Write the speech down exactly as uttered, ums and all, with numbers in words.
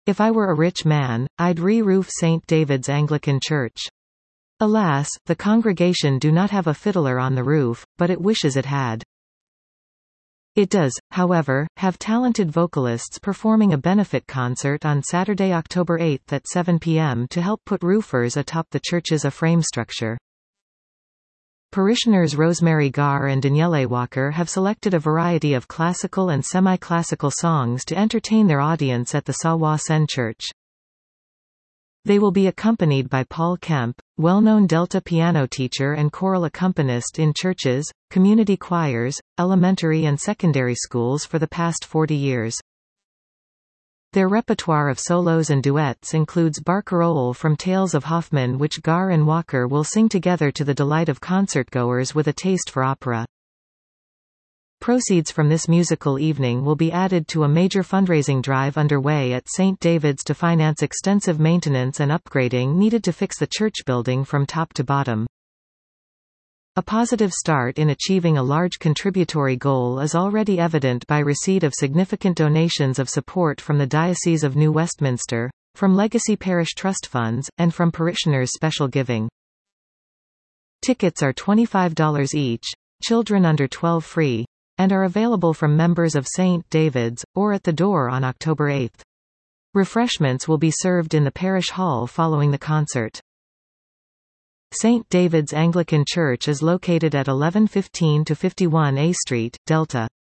If I were a rich man, I'd re-roof Saint David's Anglican Church. Alas, the congregation do not have a fiddler on the roof, but it wishes it had. It does, however, have talented vocalists performing a benefit concert on Saturday, October eighth at seven p m to help put roofers atop the church's A-frame structure. Parishioners Rosemary Gar and Daniele Walker have selected a variety of classical and semi-classical songs to entertain their audience at the Sawa Sen Church. They will be accompanied by Paul Kemp, well-known Delta piano teacher and choral accompanist in churches, community choirs, elementary and secondary schools for the past forty years. Their repertoire of solos and duets includes Barcarolle from Tales of Hoffmann, which Gar and Walker will sing together to the delight of concertgoers with a taste for opera. Proceeds from this musical evening will be added to a major fundraising drive underway at Saint David's to finance extensive maintenance and upgrading needed to fix the church building from top to bottom. A positive start in achieving a large contributory goal is already evident by receipt of significant donations of support from the Diocese of New Westminster, from Legacy Parish Trust funds, and from parishioners' special giving. Tickets are twenty-five dollars each, children under twelve free, and are available from members of Saint David's, or at the door on October eighth. Refreshments will be served in the parish hall following the concert. Saint David's Anglican Church is located at eleven fifteen to fifty-one A Street, Delta.